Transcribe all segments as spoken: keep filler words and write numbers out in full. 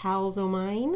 pals o' mine.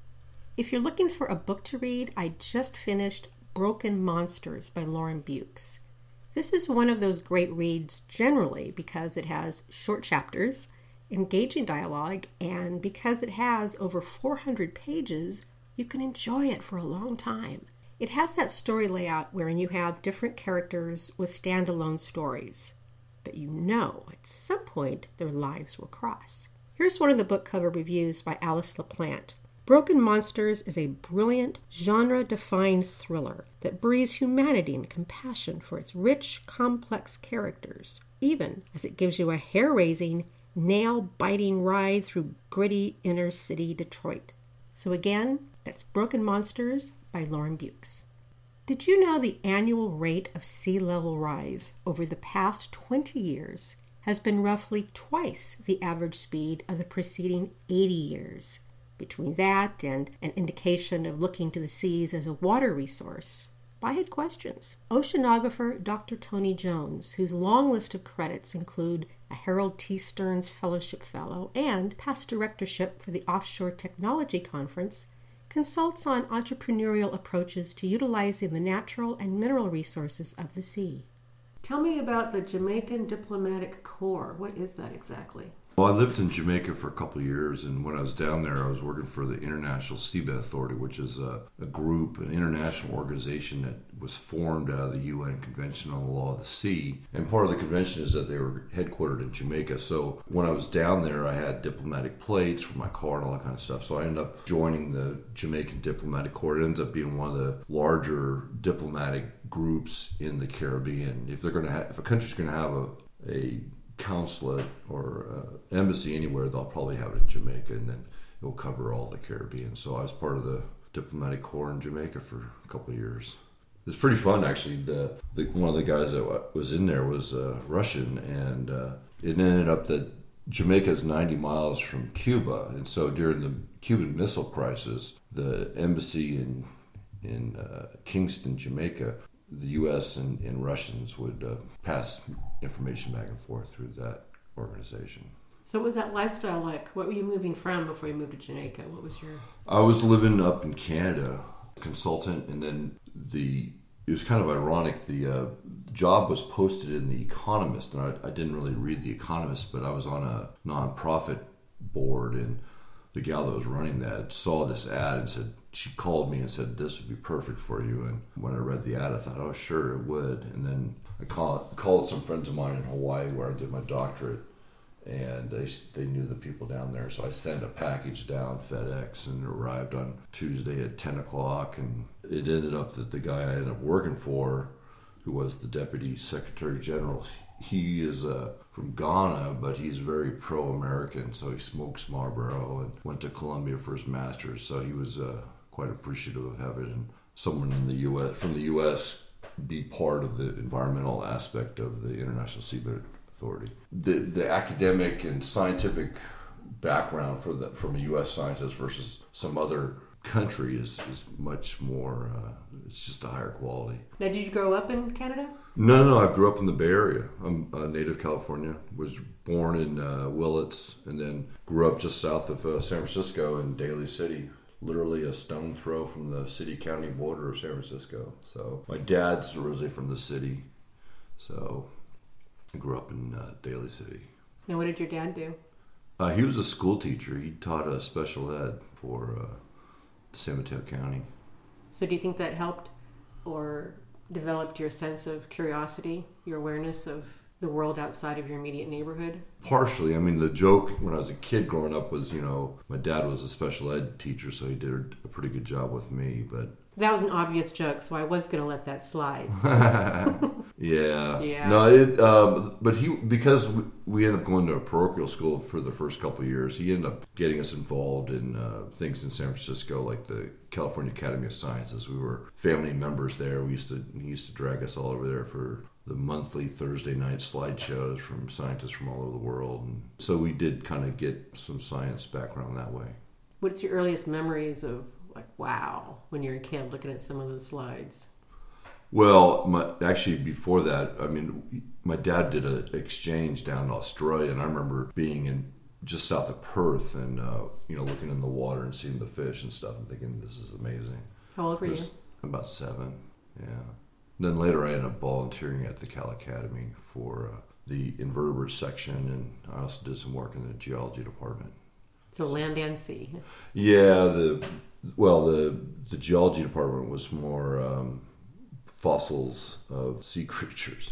If you're looking for a book to read, I just finished Broken Monsters by Lauren Bukes. This is one of those great reads generally because it has short chapters, engaging dialogue, and because it has over four hundred pages, you can enjoy it for a long time. It has that story layout wherein you have different characters with standalone stories, but you know at some point their lives will cross. Here's one of the book cover reviews by Alice LaPlante. Broken Monsters is a brilliant, genre-defined thriller that breathes humanity and compassion for its rich, complex characters, even as it gives you a hair-raising, nail-biting ride through gritty inner-city Detroit. So again, that's Broken Monsters by Lauren Bukes. Did you know the annual rate of sea level rise over the past twenty years has been roughly twice the average speed of the preceding eighty years? Between that and an indication of looking to the seas as a water resource, I had questions. Oceanographer Doctor Tony Jones, whose long list of credits include a Harold T. Stearns Fellowship Fellow and past directorship for the Offshore Technology Conference, consults on entrepreneurial approaches to utilizing the natural and mineral resources of the sea. Tell me about the Jamaican Diplomatic Corps. What is that exactly? Well, I lived in Jamaica for a couple of years, and when I was down there, I was working for the International Seabed Authority, which is a, a group, an international organization that was formed out of the U N Convention on the Law of the Sea. And part of the convention is that they were headquartered in Jamaica. So when I was down there, I had diplomatic plates for my car and all that kind of stuff. So I ended up joining the Jamaican Diplomatic Corps. It ends up being one of the larger diplomatic groups in the Caribbean. If they're going to, ha- if a country's going to have a, a consulate or uh, embassy anywhere, they'll probably have it in Jamaica, and then it will cover all the Caribbean. So I was part of the diplomatic corps in Jamaica for a couple of years. It was pretty fun, actually. The, the one of the guys that was in there was uh, Russian, and uh, it ended up that Jamaica is ninety miles from Cuba, and so during the Cuban Missile Crisis, the embassy in in uh, Kingston, Jamaica, the U S and, and Russians would uh, pass information back and forth through that organization. So what was that lifestyle like? What were you moving from before you moved to Jamaica? What was your... I was living up in Canada, consultant, and then the... It was kind of ironic. The uh, job was posted in The Economist, and I, I didn't really read The Economist, but I was on a nonprofit board, and the gal that was running that saw this ad and said, she called me and said, this would be perfect for you. And when I read the ad, I thought, oh, sure, it would. And then I call, called some friends of mine in Hawaii where I did my doctorate, and they they knew the people down there. So I sent a package down, FedEx, and it arrived on Tuesday at ten o'clock. And it ended up that the guy I ended up working for, who was the Deputy Secretary General, he is uh, from Ghana, but he's very pro-American. So he smokes Marlboro and went to Columbia for his master's. So he was uh, quite appreciative of having someone in the U S from the U S be part of the environmental aspect of the International Seabed Authority. The the academic and scientific background for the from a U S scientist versus some other country is, is much more, uh, it's just a higher quality. Now, did you grow up in Canada? No, no, I grew up in the Bay Area. I'm a native of California, was born in uh, Willits, and then grew up just south of uh, San Francisco in Daly City, literally a stone throw from the city-county border of San Francisco. So my dad's originally from the city, so I grew up in uh, Daly City. And what did your dad do? Uh, he was a school teacher. He taught uh, special ed for uh, San Mateo County. So do you think that helped or developed your sense of curiosity, your awareness of the world outside of your immediate neighborhood? Partially. I mean, the joke when I was a kid growing up was, you know, my dad was a special ed teacher, so he did a pretty good job with me, but... That was an obvious joke, so I was going to let that slide. yeah. Yeah. No, it, um, but he, because we, we ended up going to a parochial school for the first couple of years, he ended up getting us involved in uh, things in San Francisco, like the California Academy of Sciences. We were family members there. We used to, he used to drag us all over there for the monthly Thursday night slideshows from scientists from all over the world. And so we did kind of get some science background that way. What's your earliest memories of, like, wow, when you're a kid looking at some of those slides? Well, my, actually, before that, I mean, my dad did an exchange down in Australia, and I remember being in just south of Perth, and uh, you know, looking in the water and seeing the fish and stuff, and thinking this is amazing. How old were you? About seven. Yeah. Then later, I ended up volunteering at the Cal Academy for uh, the invertebrate section, and I also did some work in the geology department. So land and sea. Yeah, the well, the the geology department was more um, fossils of sea creatures.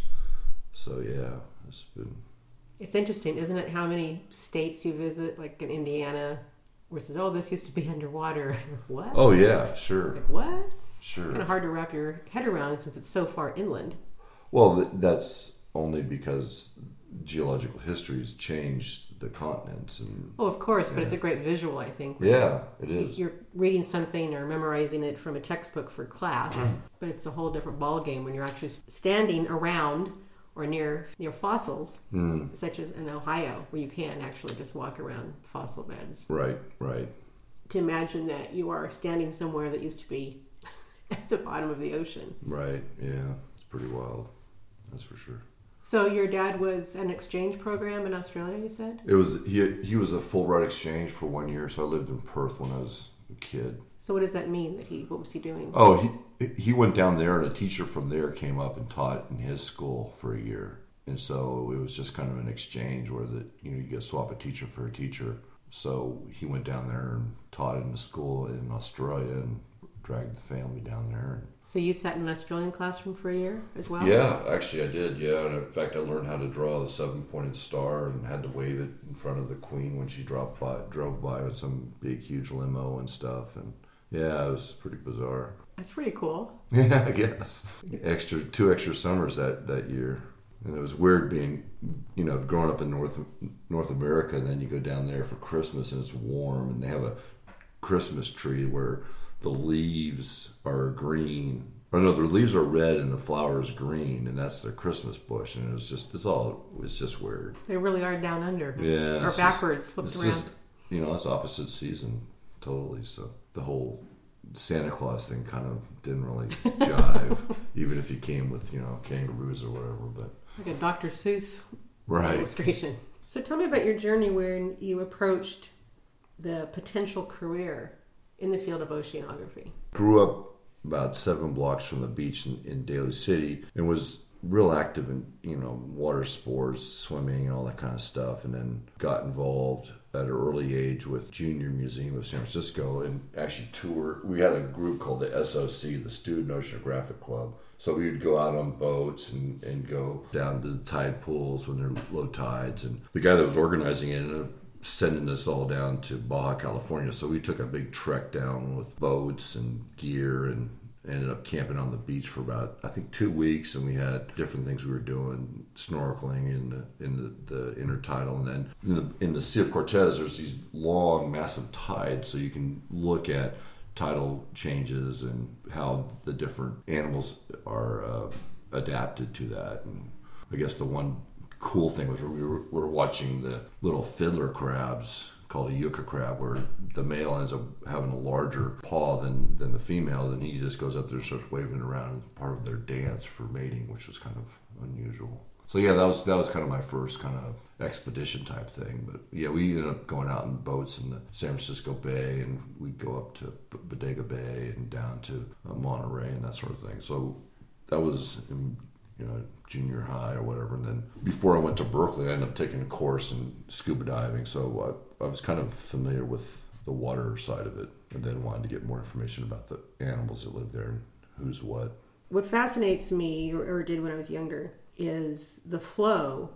So yeah, it's been. It's interesting, isn't it? How many states you visit, like in Indiana, where it says, "Oh, this used to be underwater." What? Oh yeah, sure. Like what? Sure. Kind of hard to wrap your head around since it's so far inland. Well, th- that's only because geological history has changed the continents, and Oh, of course, but yeah. it's a great visual, I think. Yeah, it is. You're reading something or memorizing it from a textbook for class, but it's a whole different ballgame when you're actually standing around or near near fossils, Mm. such as in Ohio, where you can actually just walk around fossil beds. Right, right. To imagine that you are standing somewhere that used to be at the bottom of the ocean. Right, yeah. It's pretty wild. That's for sure. So your dad was an exchange program in Australia, you said? It was he he was a Fulbright exchange for one year, so I lived in Perth when I was a kid. So what does that mean that he, what was he doing? Oh, he he went down there, and a teacher from there came up and taught in his school for a year. And so it was just kind of an exchange where the you know you get swap a teacher for a teacher. So he went down there and taught in the school in Australia and dragged the family down there. So you sat in an Australian classroom for a year as well? Yeah, actually I did, yeah. And in fact, I learned how to draw the seven-pointed star and had to wave it in front of the Queen when she dropped by, drove by with some big, huge limo and stuff. And yeah, it was pretty bizarre. That's pretty cool. Yeah, I guess. Extra two extra summers that, that year. And it was weird being, you know, growing up in North North America, and then you go down there for Christmas and it's warm, and they have a Christmas tree where the leaves are green. Or no, the leaves are red and the flower is green, and that's their Christmas bush. And it was just, it's all, it's just weird. They really are down under. Yeah. Or it's backwards, just, flipped it's around. Just, you know, it's opposite season, totally. So the whole Santa Claus thing kind of didn't really jive, even if he came with, you know, kangaroos or whatever. But Like a Doctor Seuss right. illustration. So tell me about your journey when you approached the potential career in the field of oceanography. Grew up about seven blocks from the beach in, in Daly City, and was real active in, you know, water sports, swimming and all that kind of stuff, and then got involved at an early age with Junior Museum of San Francisco, and actually toured. We had a group called the S O C, the Student Oceanographic Club. So we would go out on boats and, and go down to the tide pools when they're low tides. And the guy that was organizing it ended up sending us all down to Baja California. So we took a big trek down with boats and gear and ended up camping on the beach for about, I think, two weeks. And we had different things we were doing, snorkeling in the, in the, the intertidal. And then in the, in the Sea of Cortez, there's these long, massive tides. So you can look at tidal changes and how the different animals are uh, adapted to that. And I guess the one cool thing was we were, we were watching the little fiddler crabs called a yucca crab, where the male ends up having a larger paw than, than the female, and he just goes up there and starts waving it around as part of their dance for mating, which was kind of unusual. So yeah, that was that was kind of my first kind of expedition type thing. But yeah, we ended up going out in boats in the San Francisco Bay, and we'd go up to Bodega Bay and down to uh, Monterey and that sort of thing. So that was in, you know, junior high or whatever. And then before I went to Berkeley, I ended up taking a course in scuba diving. So I, I was kind of familiar with the water side of it, and then wanted to get more information about the animals that live there and who's what. What fascinates me, or, or did when I was younger, is the flow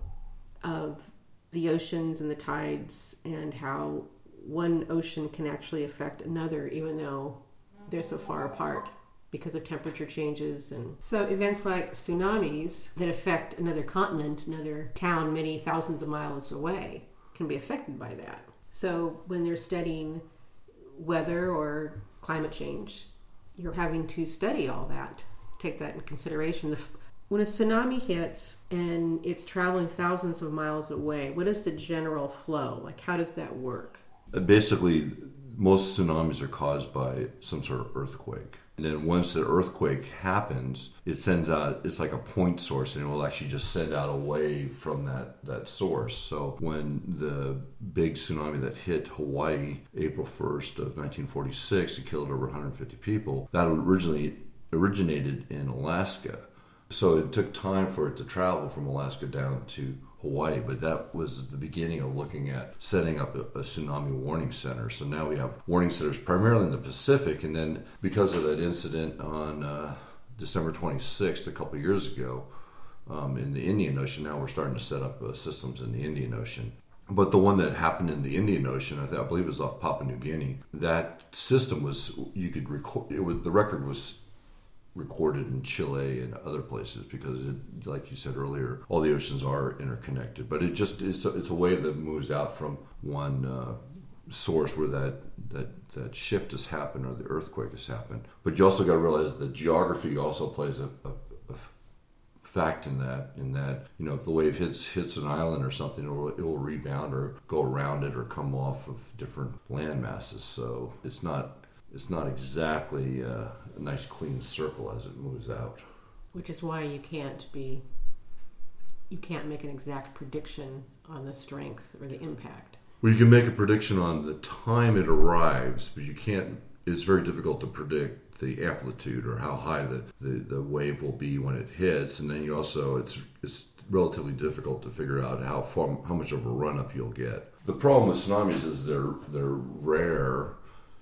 of the oceans and the tides, and how one ocean can actually affect another, even though they're so far apart because of temperature changes. And so events like tsunamis that affect another continent, another town many thousands of miles away, can be affected by that. So when they're studying weather or climate change, you're having to study all that, take that in consideration. The When a tsunami hits and it's traveling thousands of miles away, what is the general flow? Like, how does that work? Basically, most tsunamis are caused by some sort of earthquake. And then once the earthquake happens, it sends out, it's like a point source, and it will actually just send out a wave from that, that source. So when the big tsunami that hit Hawaii April first of nineteen forty-six, it killed over one hundred fifty people, that originally originated in Alaska. So it took time for it to travel from Alaska down to Hawaii, but that was the beginning of looking at setting up a, a tsunami warning center. So now we have warning centers primarily in the Pacific, and then because of that incident on uh, December twenty-sixth, a couple of years ago, um, in the Indian Ocean, now we're starting to set up uh, systems in the Indian Ocean. But the one that happened in the Indian Ocean, I, th- I believe it was off Papua New Guinea, that system was, you could record, it was, the record was recorded in Chile and other places because, it, like you said earlier, all the oceans are interconnected. But it just it's a, it's a wave that moves out from one uh, source where that, that that shift has happened or the earthquake has happened. But you also got to realize that the geography also plays a, a, a fact in that. In that, you know, if the wave hits hits an island or something, it will, it will rebound or go around it or come off of different land masses. So it's not. It's not exactly uh, a nice clean circle as it moves out. Which is why you can't be, you can't make an exact prediction on the strength or the impact. Well, you can make a prediction on the time it arrives, but you can't, it's very difficult to predict the amplitude or how high the, the, the wave will be when it hits. And then you also, it's it's relatively difficult to figure out how far, how much of a run-up you'll get. The problem with tsunamis is they're they're rare,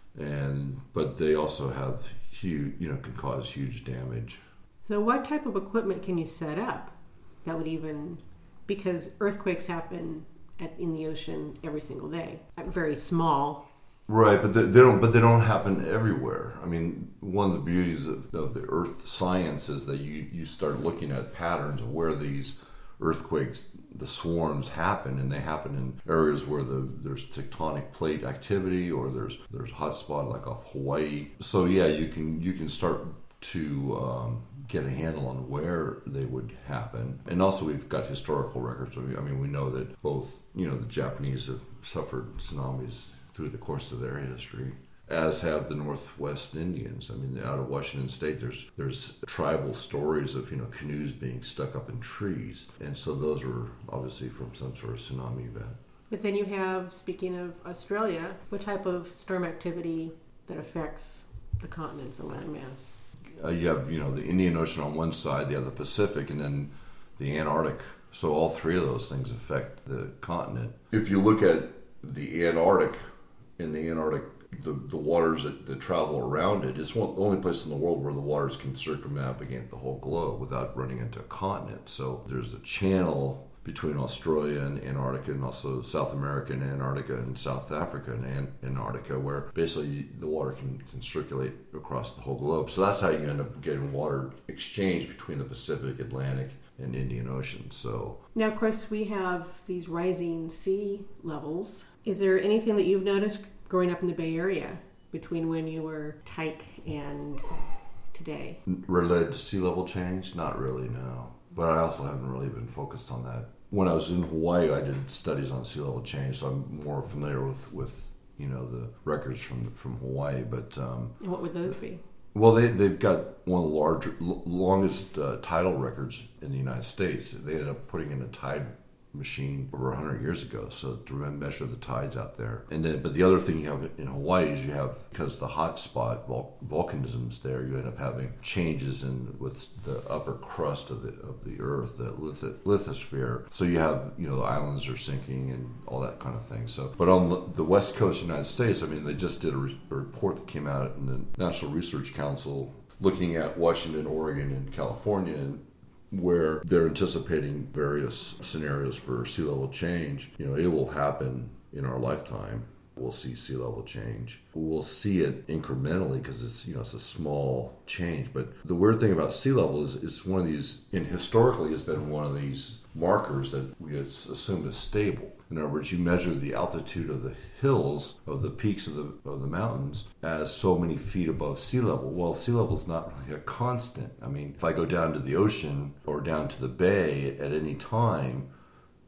and but they also have huge, you know, can cause huge damage. So what type of equipment can you set up that would even, because earthquakes happen at, in the ocean every single day, very small. Right, but they, they don't. But they don't happen everywhere. I mean, one of the beauties of, of the earth science is that you, you start looking at patterns of where these earthquakes, the swarms happen, and they happen in areas where the there's tectonic plate activity, or there's there's hot spot like off Hawaii. So yeah, you can you can start to um, get a handle on where they would happen, and also we've got historical records. I mean, we know that both, you know, the Japanese have suffered tsunamis through the course of their history, as have the Northwest Indians. I mean, out of Washington State, there's there's tribal stories of, you know, canoes being stuck up in trees, and so those were obviously from some sort of tsunami event. But then you have, speaking of Australia, what type of storm activity that affects the continent, the landmass? Uh, you have, you know, the Indian Ocean on one side, you have the Pacific, and then the Antarctic. So all three of those things affect the continent. If you look at the Antarctic, in the Antarctic, the, the waters that, that travel around it, it's one, the only place in the world where the waters can circumnavigate the whole globe without running into a continent. So there's a channel between Australia and Antarctica, and also South America and Antarctica, and South Africa and An- Antarctica, where basically the water can, can circulate across the whole globe. So that's how you end up getting water exchange between the Pacific, Atlantic, and Indian Ocean. So now, of course, we have these rising sea levels. Is there anything that you've noticed growing up in the Bay Area between when you were tyke and today? Related to sea level change? Not really, no. But I also haven't really been focused on that. When I was in Hawaii, I did studies on sea level change, so I'm more familiar with, with you know, the records from from Hawaii. But um, and what would those be? Well, they they've got one of the larger, longest uh, tidal records in the United States. They ended up putting in a tide machine over one hundred years ago, so to measure the tides out there. And then, but the other thing you have in Hawaii is you have, because the hot spot vol- volcanism's there, you end up having changes in with the upper crust of the of the earth, the lith- lithosphere. So you have, you know, the islands are sinking and all that kind of thing. So, but on the west coast of the United States, I mean, they just did a, re- a report that came out in the National Research Council looking at Washington, Oregon, and California, and where they're anticipating various scenarios for sea level change. You know, it will happen in our lifetime. We'll see sea level change. We'll see it incrementally because it's, you know, it's a small change. But the weird thing about sea level is it's one of these, and historically it's been one of these markers that we assumed is stable. In other words, you measure the altitude of the hills, of the peaks of the of the mountains, as so many feet above sea level. Well, sea level is not really a constant. I mean, if I go down to the ocean or down to the bay at any time,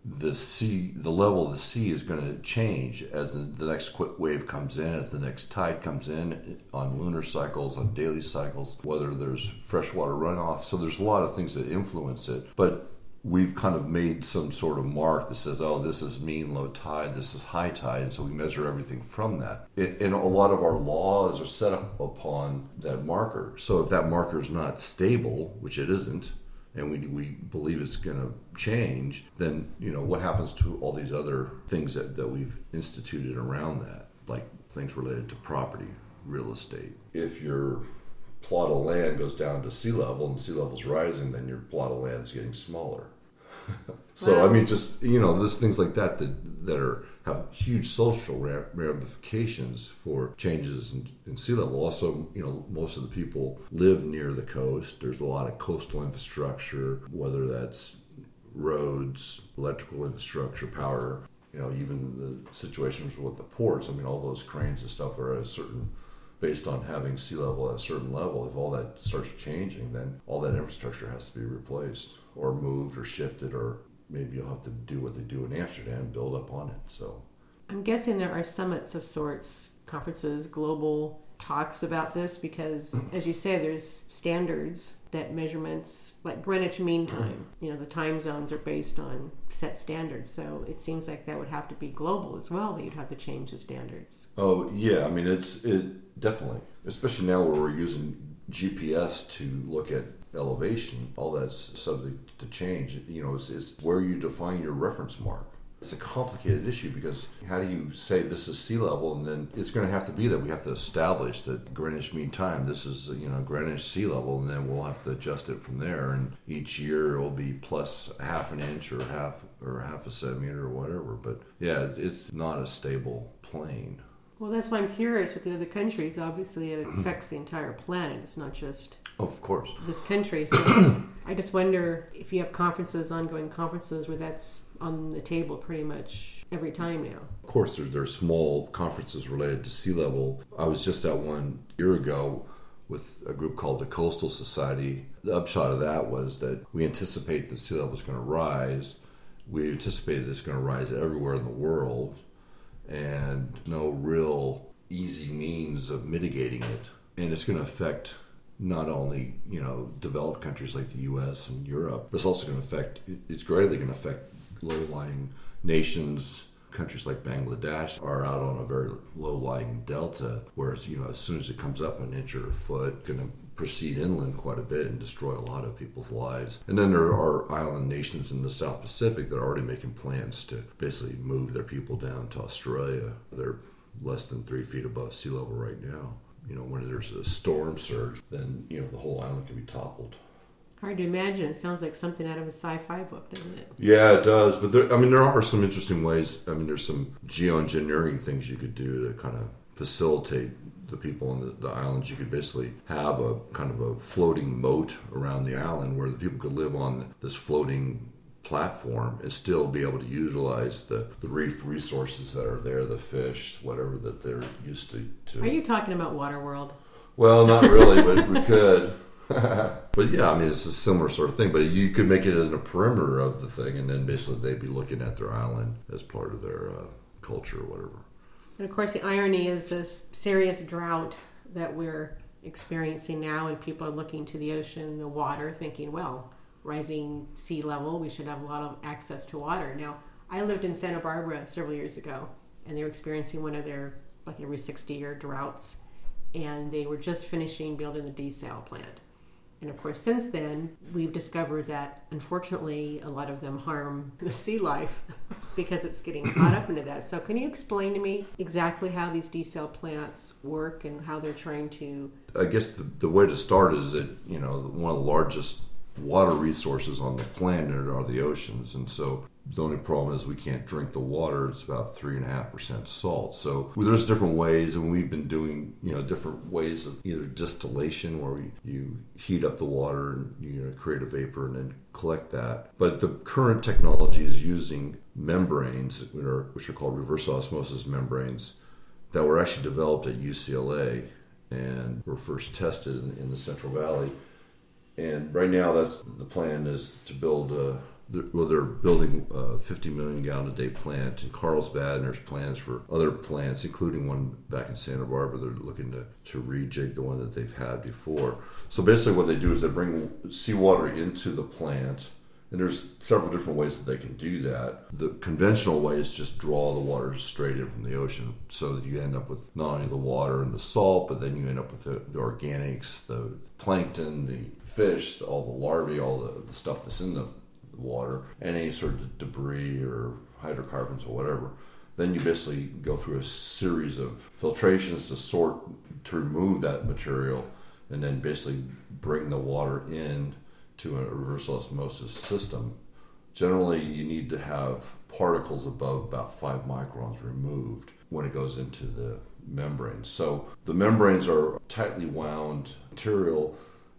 the sea, the level of the sea is going to change as the, the next quick wave comes in, as the next tide comes in, on lunar cycles, on daily cycles, whether there's freshwater runoff. So there's a lot of things that influence it. But we've kind of made some sort of mark that says, oh, this is mean low tide, this is high tide, and so we measure everything from that. It, and a lot of our laws are set up upon that marker. So if that marker is not stable, which it isn't, and we we believe it's going to change, then, you know, what happens to all these other things that, that we've instituted around that, like things related to property, real estate. If your plot of land goes down to sea level and sea level's rising, then your plot of land's getting smaller. So, wow. I mean, just, you know, there's things like that that, that are have huge social ramifications for changes in, in sea level. Also, you know, most of the people live near the coast. There's a lot of coastal infrastructure, whether that's roads, electrical infrastructure, power, you know, even the situations with the ports. I mean, all those cranes and stuff are at a certain, based on having sea level at a certain level. If all that starts changing, then all that infrastructure has to be replaced or moved or shifted, or maybe you'll have to do what they do in Amsterdam, build up on it. So I'm guessing there are summits of sorts, conferences, global talks about this, because as you say, there's standards that measurements, like Greenwich Mean Time, you know, the time zones are based on set standards. So it seems like that would have to be global as well, that you'd have to change the standards. Oh, yeah. I mean, it's it definitely, especially now where we're using G P S to look at elevation, all that's subject to change. You know, it's, it's where you define your reference mark. It's a complicated issue, because how do you say this is sea level, and then it's going to have to be that we have to establish that Greenwich Mean Time, this is, you know, Greenwich sea level, and then we'll have to adjust it from there. And each year it will be plus a half an inch or half or half a centimeter or whatever. But yeah, it's not a stable plane. Well, that's why I'm curious with the other countries. Obviously, it affects the entire planet. It's not just oh, of course this country. So I just wonder if you have conferences, ongoing conferences, where that's on the table pretty much every time now. Of course, there, there are small conferences related to sea level. I was just at one a year ago with a group called the Coastal Society. The upshot of that was that we anticipate that sea level is going to rise. We anticipated it's going to rise everywhere in the world, and no real easy means of mitigating it. And it's going to affect not only, you know, developed countries like the U S and Europe, but it's also going to affect, it's greatly going to affect low-lying nations. Countries like Bangladesh are out on a very low-lying delta, whereas, you know, as soon as it comes up an inch or a foot, it's going to proceed inland quite a bit and destroy a lot of people's lives. And then there are island nations in the South Pacific that are already making plans to basically move their people down to Australia. They're less than three feet above sea level right now. You know, when there's a storm surge, then, you know, the whole island can be toppled. Hard to imagine. It sounds like something out of a sci-fi book, doesn't it? Yeah, it does. But there, I mean, there are some interesting ways. I mean, there's some geoengineering things you could do to kind of facilitate the people on the, the islands. You could basically have a kind of a floating moat around the island where the people could live on this floating platform and still be able to utilize the, the reef resources that are there, the fish, whatever that they're used to. to. Are you talking about Waterworld? Well, not really, but we could. But yeah, I mean, it's a similar sort of thing. But you could make it as a perimeter of the thing, and then basically they'd be looking at their island as part of their uh, culture or whatever. And of course, the irony is this serious drought that we're experiencing now, and people are looking to the ocean, the water, thinking, well, rising sea level, we should have a lot of access to water. Now, I lived in Santa Barbara several years ago, and they were experiencing one of their, like every sixty-year droughts, and they were just finishing building the desal plant. And of course, since then, we've discovered that, unfortunately, a lot of them harm the sea life because it's getting caught up into that. So can you explain to me exactly how these desal plants work and how they're trying to... I guess the, the way to start is that, you know, one of the largest water resources on the planet are the oceans. And so the only problem is we can't drink the water. It's about three and a half percent salt. So well, there's different ways, and we've been doing, you know, different ways of either distillation, where we, you heat up the water and, you know, create a vapor and then collect that. But the current technology is using membranes, which are, which are called reverse osmosis membranes, that were actually developed at U C L A and were first tested in, in the Central Valley. And right now, that's the plan is to build uh, they're, well, they're building a fifty million gallon a day plant in Carlsbad, and there's plans for other plants, including one back in Santa Barbara. They're looking to, to rejig the one that they've had before. So basically what they do is they bring seawater into the plant, and there's several different ways that they can do that. The conventional way is just draw the water straight in from the ocean, so that you end up with not only the water and the salt, but then you end up with the, the organics, the plankton, the fish, all the larvae, all the, the stuff that's in the water, and any sort of debris or hydrocarbons or whatever. Then you basically go through a series of filtrations to sort, to remove that material, and then basically bring the water in to a reverse osmosis system. Generally, you need to have particles above about five microns removed when it goes into the membranes. So the membranes are tightly wound material,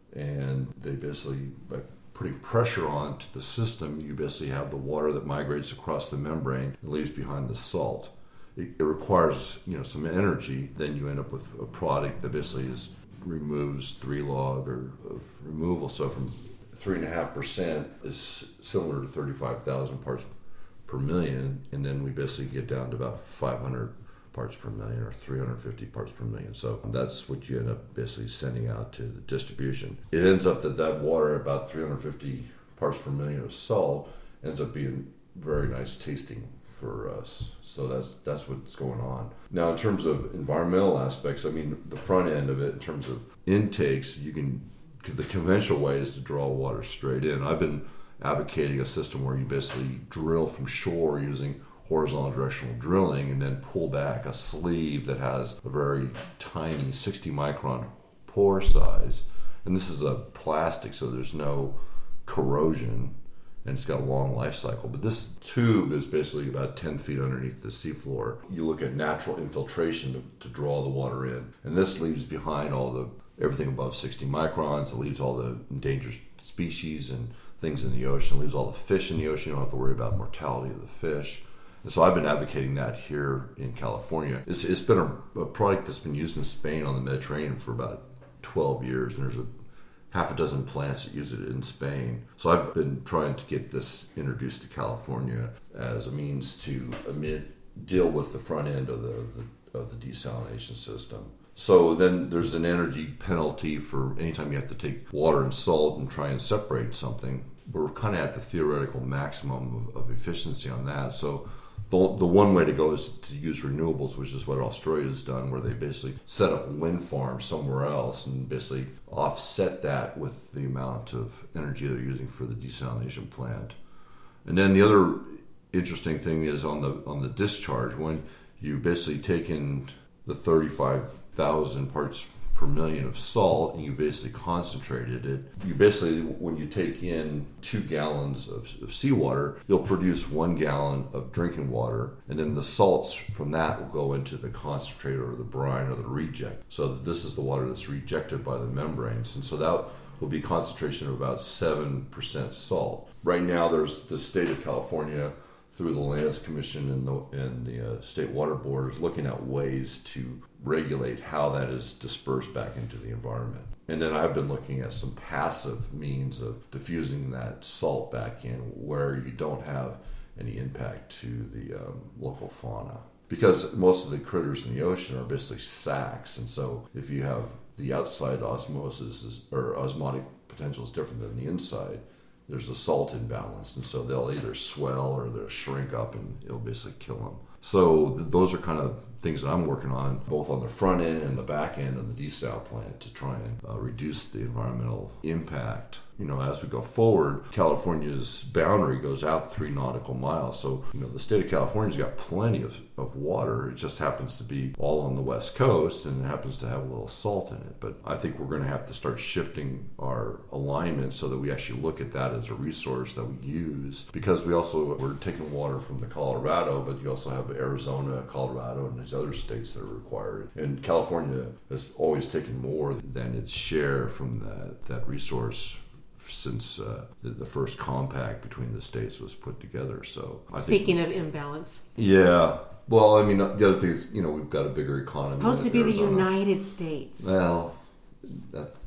and they basically, by putting pressure onto the system, you basically have the water that migrates across the membrane and leaves behind the salt. It, it requires, you know, some energy. Then you end up with a product that basically is removes three log or of removal. So from three and a half percent is similar to thirty-five thousand parts per million, and then we basically get down to about five hundred parts per million or three hundred fifty parts per million. So that's what you end up basically sending out to the distribution. It ends up that that water, about three hundred fifty parts per million of salt, ends up being very nice tasting for us. So that's that's what's going on. Now, in terms of environmental aspects, I mean, the front end of it, in terms of intakes, you can, the conventional way is to draw water straight in. I've been advocating a system where you basically drill from shore using horizontal directional drilling and then pull back a sleeve that has a very tiny sixty micron pore size. And this is a plastic, so there's no corrosion, and it's got a long life cycle. But this tube is basically about ten feet underneath the seafloor. You look at natural infiltration to, to draw the water in. And this leaves behind all the everything above sixty microns. It leaves all the endangered species and things in the ocean. It leaves all the fish in the ocean. You don't have to worry about mortality of the fish. And so I've been advocating that here in California. It's, it's been a, a product that's been used in Spain on the Mediterranean for about twelve years, and there's a half a dozen plants that use it in Spain. So I've been trying to get this introduced to California as a means to emit, deal with the front end of the, the of the desalination system. So then there's an energy penalty for anytime you have to take water and salt and try and separate something. We're kind of at the theoretical maximum of, of efficiency on that. So the, the one way to go is to use renewables, which is what Australia's done, where they basically set up a wind farm somewhere else and basically offset that with the amount of energy they're using for the desalination plant. And then the other interesting thing is on the on the discharge, when you basically take in the thirty-five thousand parts per million of salt and you basically concentrated it, you basically, when you take in two gallons of, of seawater, you'll produce one gallon of drinking water, and then the salts from that will go into the concentrator or the brine or the reject. So this is the water that's rejected by the membranes, and so that will be concentration of about seven percent salt. Right now there's the state of California through the Lands Commission and the, and the uh, State Water Board is looking at ways to regulate how that is dispersed back into the environment. And then I've been looking at some passive means of diffusing that salt back in where you don't have any impact to the um, local fauna. Because most of the critters in the ocean are basically sacs, and so if you have the outside osmosis is, or osmotic potential is different than the inside, there's a salt imbalance, and so they'll either swell or they'll shrink up and it'll basically kill them. So th- those are kind of things that I'm working on, both on the front end and the back end of the desal plant, to try and uh, reduce the environmental impact. You know, as we go forward, California's boundary goes out three nautical miles. So, you know, the state of California's got plenty of, of water. It just happens to be all on the west coast, and it happens to have a little salt in it. But I think we're going to have to start shifting our alignment so that we actually look at that as a resource that we use. Because we also, we're taking water from the Colorado, but you also have Arizona, Colorado, and these other states that are required. And California has always taken more than its share from that, that resource since uh, the, the first compact between the states was put together. So I Speaking think, of imbalance. Yeah. Well, I mean, the other thing is, you know, we've got a bigger economy. It's supposed to be Arizona. the United States. Well, that's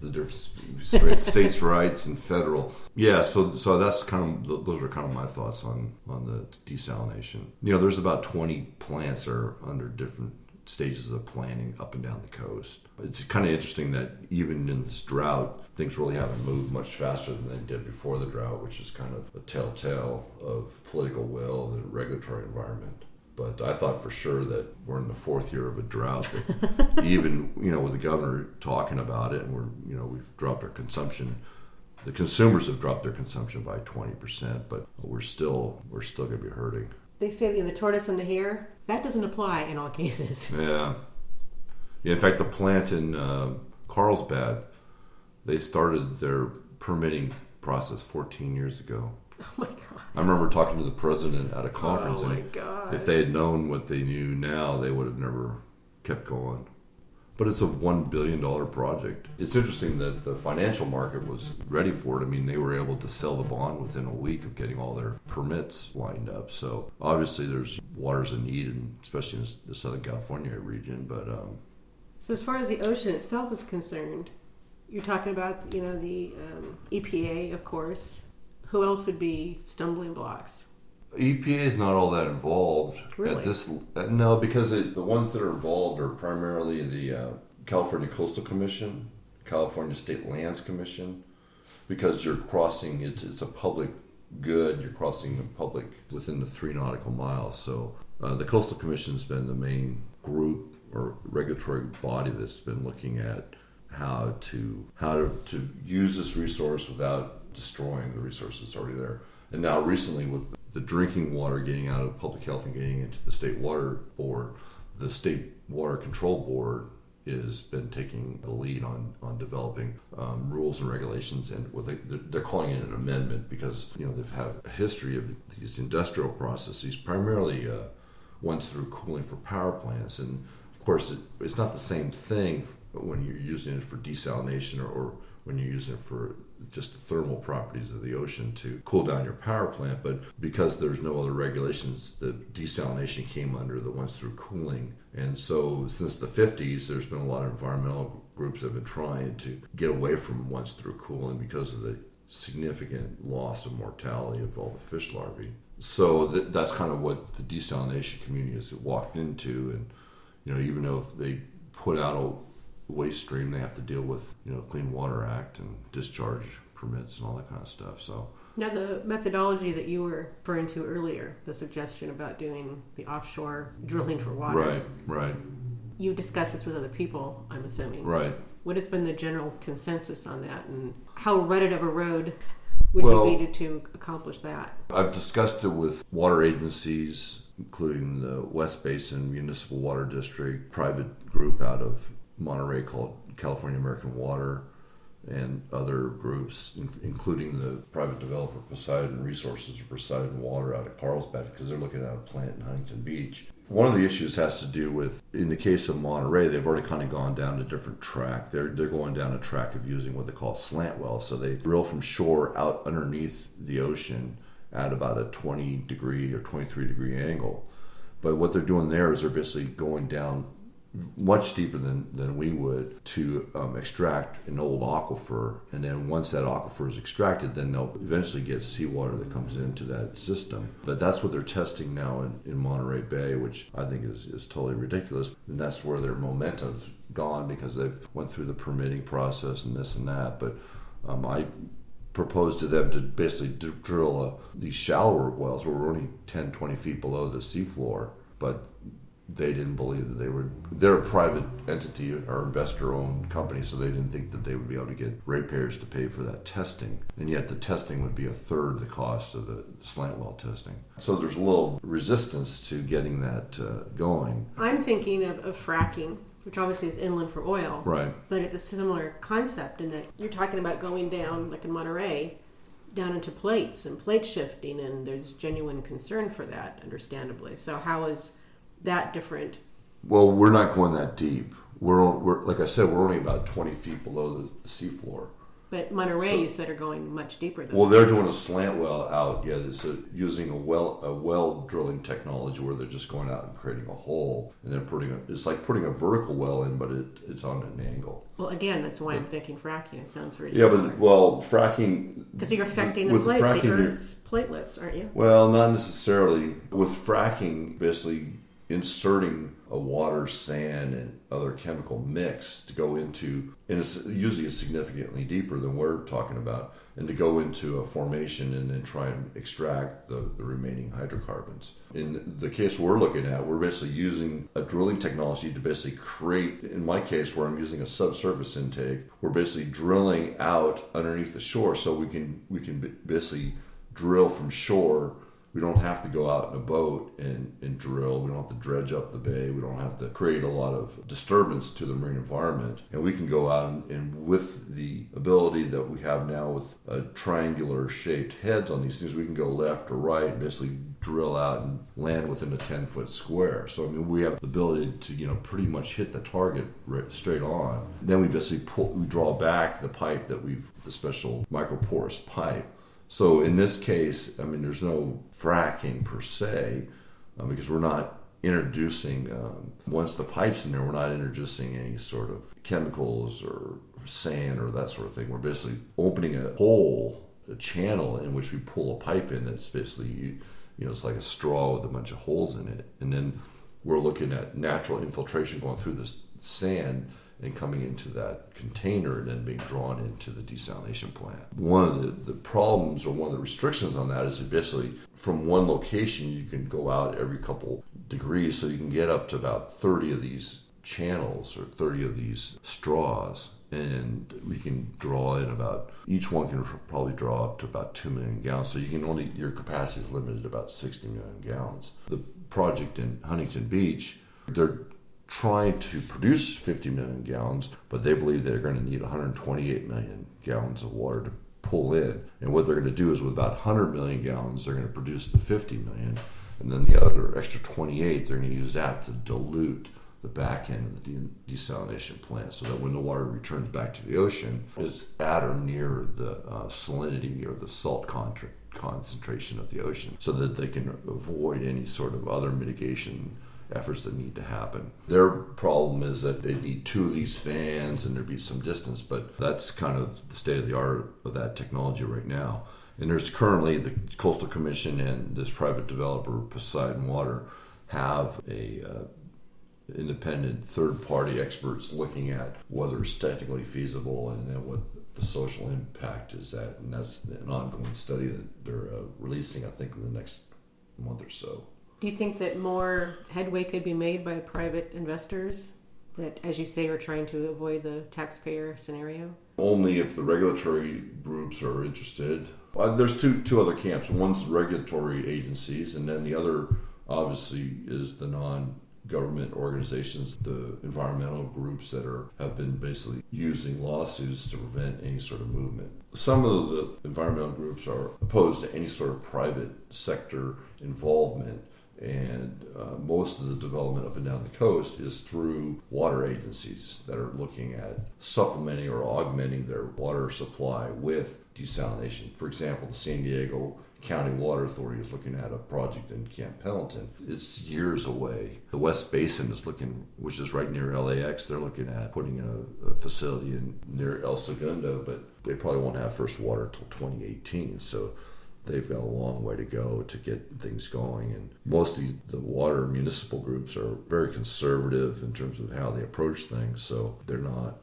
the difference between states' rights and federal. Yeah, so so that's kind of those are kind of my thoughts on on the desalination. You know, there's about twenty plants that are under different stages of planning up and down the coast. It's kind of interesting that even in this drought, things really haven't moved much faster than they did before the drought, which is kind of a telltale of political will and regulatory environment. But I thought for sure that we're in the fourth year of a drought. That even, you know, with the governor talking about it, and we're, you know, we've dropped our consumption. The consumers have dropped their consumption by twenty percent, but we're still we're still going to be hurting. They say the tortoise and the hare, that doesn't apply in all cases. Yeah. yeah in fact, the plant in uh, Carlsbad, they started their permitting process fourteen years ago. Oh my God. I remember talking to the president at a conference, oh my and God. if they had known what they knew now, they would have never kept going. But it's a one billion dollars project. It's interesting that the financial market was ready for it. I mean, they were able to sell the bond within a week of getting all their permits lined up. So obviously there's waters in need, and especially in the Southern California region. But um, So as far as the ocean itself is concerned, you're talking about, you know, the um, E P A, of course. Who else would be stumbling blocks? E P A is not all that involved. Really? At this, no, because it, the ones that are involved are primarily the uh, California Coastal Commission, California State Lands Commission, because you're crossing, it's, it's a public good, you're crossing the public within the three nautical miles. So uh, the Coastal Commission's been the main group or regulatory body that's been looking at how to how to, to use this resource without destroying the resources already there. And now recently with the drinking water getting out of public health and getting into the State Water Board, the State Water Control Board has been taking the lead on, on developing um, rules and regulations, and what they, they're calling it an amendment because, you know, they've had a history of these industrial processes, primarily uh, ones through cooling for power plants. And of course, it, it's not the same thing when you're using it for desalination or, or when you're using it for just the thermal properties of the ocean to cool down your power plant. But because there's no other regulations, the desalination came under the ones through cooling. And so since the fifties, there's been a lot of environmental groups that have been trying to get away from once through cooling because of the significant loss of mortality of all the fish larvae. So th- that's kind of what the desalination community has walked into. And, you know, even though if they put out a waste stream, they have to deal with, you know, Clean Water Act and discharge permits and all that kind of stuff. So now the methodology that you were referring to earlier, the suggestion about doing the offshore drilling for water. Right, right. You discussed this with other people, I'm assuming. Right. What has been the general consensus on that, and how rutted of a road would well, you be to accomplish that? I've discussed it with water agencies, including the West Basin Municipal Water District, private group out of Monterey called California American Water, and other groups, including the private developer Poseidon Resources or Poseidon Water out of Carlsbad, because they're looking at a plant in Huntington Beach. One of the issues has to do with, in the case of Monterey, they've already kind of gone down a different track. They're they're going down a track of using what they call slant wells. So they drill from shore out underneath the ocean at about a twenty degree or twenty-three degree angle. But what they're doing there is they're basically going down much deeper than, than we would to um, extract an old aquifer, and then once that aquifer is extracted, then they'll eventually get seawater that comes into that system. But that's what they're testing now in, in Monterey Bay, which I think is, is totally ridiculous, and that's where their momentum's gone because they've went through the permitting process and this and that. But um, I proposed to them to basically d- drill a, these shallower wells where we're only ten, twenty feet below the seafloor, but they didn't believe that they would. They're a private entity or investor-owned company, so they didn't think that they would be able to get ratepayers to pay for that testing. And yet the testing would be a third the cost of the slant well testing. So there's a little resistance to getting that uh, going. I'm thinking of, of fracking, which obviously is inland for oil. Right. But it's a similar concept in that you're talking about going down, like in Monterey, down into plates and plate shifting, and there's genuine concern for that, understandably. So how is that different? Well, we're not going that deep. We're, we're like I said, we're only about twenty feet below the seafloor. But Monterey, So- you said, are going much deeper than Well, they're doing a slant well out. Yeah, it's a, using a well a well drilling technology where they're just going out and creating a hole and then putting a. It's like putting a vertical well in, but it, it's on an angle. Well, again, that's why I'm thinking fracking. It sounds very Yeah, similar. but well, fracking Because you're affecting the with plates, fracking, the you're- Earth's platelets, aren't you? Well, not necessarily. With fracking, basically inserting a water, sand, and other chemical mix to go into, and it's usually is significantly deeper than we're talking about, and to go into a formation and then try and extract the, the remaining hydrocarbons. In the case we're looking at, we're basically using a drilling technology to basically create, in my case where I'm using a subsurface intake, we're basically drilling out underneath the shore so we can we can basically drill from shore. We don't have to go out in a boat and, and drill. We don't have to dredge up the bay. We don't have to create a lot of disturbance to the marine environment. And we can go out and, and with the ability that we have now with uh, triangular shaped heads on these things, we can go left or right and basically drill out and land within a ten foot square. So, I mean, we have the ability to, you know, pretty much hit the target right, straight on. Then we basically pull, we draw back the pipe that we've, the special microporous pipe. So in this case, I mean, there's no fracking per se um, because we're not introducing, um, once the pipe's in there, we're not introducing any sort of chemicals or sand or that sort of thing. We're basically opening a hole, a channel in which we pull a pipe in that's basically, you, you know, it's like a straw with a bunch of holes in it. And then we're looking at natural infiltration going through the sand and coming into that container and then being drawn into the desalination plant. One of the, the problems or one of the restrictions on that is that basically from one location you can go out every couple degrees, so you can get up to about thirty of these channels or thirty of these straws, and we can draw in about, each one can probably draw up to about two million gallons, so you can only, your capacity is limited to about sixty million gallons. The project in Huntington Beach, they're trying to produce fifty million gallons, but they believe they're going to need one hundred twenty-eight million gallons of water to pull in. And what they're going to do is with about one hundred million gallons, they're going to produce the fifty million, and then the other extra twenty-eight, they're going to use that to dilute the back end of the de- desalination plant so that when the water returns back to the ocean, it's at or near the uh, salinity or the salt contra- concentration of the ocean so that they can avoid any sort of other mitigation efforts that need to happen. Their problem is that they need two of these fans and there'd be some distance, but that's kind of the state of the art of that technology right now. And there's currently the Coastal Commission and this private developer, Poseidon Water, have a uh, independent third-party experts looking at whether it's technically feasible and then what the social impact is at. And that's an ongoing study that they're uh, releasing, I think, in the next month or so. Do you think that more headway could be made by private investors that, as you say, are trying to avoid the taxpayer scenario? Only if the regulatory groups are interested. Uh, there's two two other camps. One's regulatory agencies, and then the other, obviously, is the non-government organizations, the environmental groups that are have been basically using lawsuits to prevent any sort of movement. Some of the environmental groups are opposed to any sort of private sector involvement. And uh, most of the development up and down the coast is through water agencies that are looking at supplementing or augmenting their water supply with desalination. For example, the San Diego County Water Authority is looking at a project in Camp Pendleton. It's years away. The West Basin is looking, which is right near L A X, they're looking at putting a, a facility in near El Segundo, but they probably won't have first water until twenty eighteen. So they've got a long way to go to get things going. And most of the, the water municipal groups are very conservative in terms of how they approach things, so they're not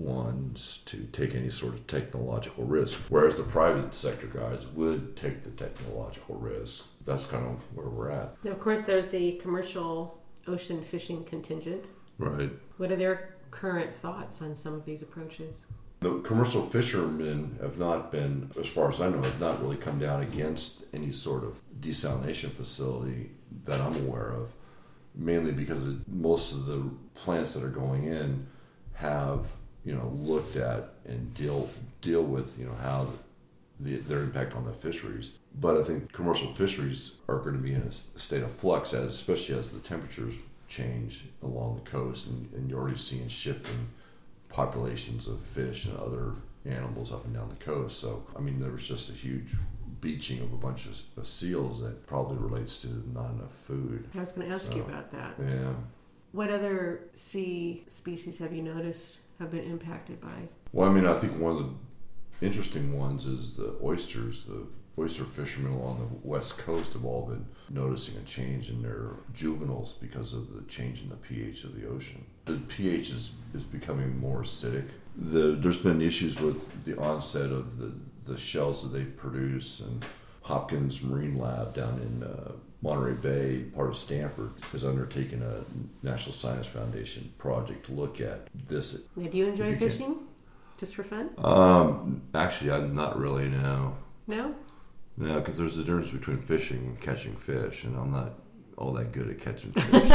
ones to take any sort of technological risk, whereas the private sector guys would take the technological risk. That's kind of where we're at. Now, of course, there's the commercial ocean fishing contingent. Right. What are their current thoughts on some of these approaches? The commercial fishermen have not been, as far as I know, have not really come down against any sort of desalination facility that I'm aware of, mainly because it, most of the plants that are going in have, you know, looked at and deal deal with, you know, how the, their impact on the fisheries. But I think commercial fisheries are going to be in a state of flux, as especially as the temperatures change along the coast, and, and you're already seeing shifting populations of fish and other animals up and down the coast. So, I mean, there was just a huge beaching of a bunch of, of seals that probably relates to not enough food. I was going to ask So, you about that. Yeah. What other sea species have you noticed have been impacted by? Well, I mean, I think one of the interesting ones is the oysters. The oyster fishermen along the west coast have all been noticing a change in their juveniles because of the change in the pH of the ocean. The pH is, is becoming more acidic. The, there's been issues with the onset of the, the shells that they produce, and Hopkins Marine Lab down in uh, Monterey Bay, part of Stanford, has undertaken a National Science Foundation project to look at this. Now, do you enjoy you fishing? Can. Just for fun? Um, actually, I'm not really, no. No? No, because there's a difference between fishing and catching fish, and I'm not all that good at catching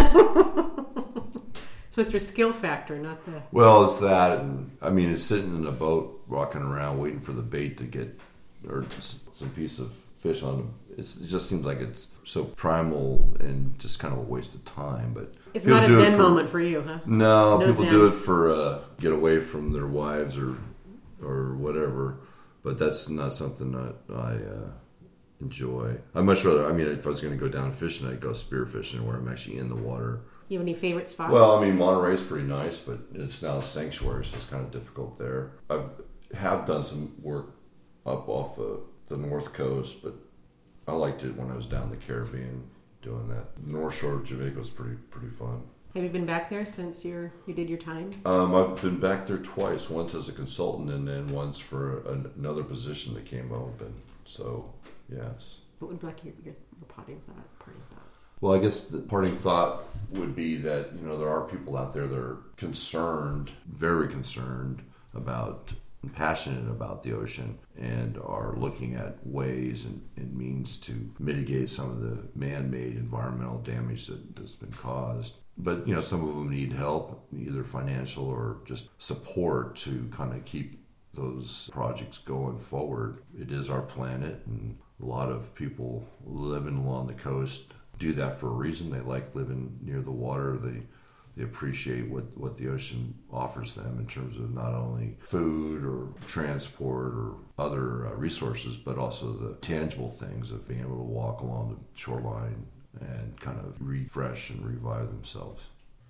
fish. So it's your skill factor, not the... Well, it's that, and I mean, it's sitting in a boat, rocking around, waiting for the bait to get, or some piece of fish on it's, it just seems like it's so primal and just kind of a waste of time. But it's not a zen for, moment for you, huh? No, no people zen. do it for uh, get away from their wives or or whatever. But that's not something that I uh, enjoy. I'd much rather. I mean, if I was going to go down fishing, I'd go spearfishing where I'm actually in the water. You have any favorite spots? Well, I mean, Monterey's pretty nice, but it's now a sanctuary, so it's kind of difficult there. I have done some work up off uh, the North Coast, but I liked it when I was down the Caribbean doing that. The North Shore of Jamaica was pretty pretty fun. Have you been back there since your you did your time? Um, I've been back there twice, once as a consultant and then once for an, another position that came open. So, yes. What would be like your, your, your parting thought? Parting thoughts? Well, I guess the parting thought would be that, you know, there are people out there that are concerned, very concerned about and passionate about the ocean and are looking at ways and, and means to mitigate some of the man-made environmental damage that has been caused. But, you know, some of them need help, either financial or just support to kind of keep those projects going forward. It is our planet, and a lot of people living along the coast do that for a reason. They like living near the water. They They appreciate what, what the ocean offers them in terms of not only food or transport or other uh, resources, but also the tangible things of being able to walk along the shoreline and kind of refresh and revive themselves.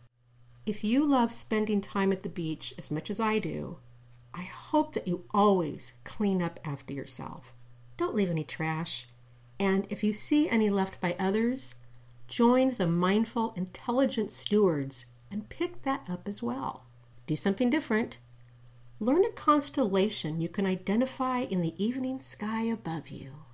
If you love spending time at the beach as much as I do, I hope that you always clean up after yourself. Don't leave any trash. And if you see any left by others, join the mindful, intelligent stewards and pick that up as well. Do something different. Learn a constellation you can identify in the evening sky above you.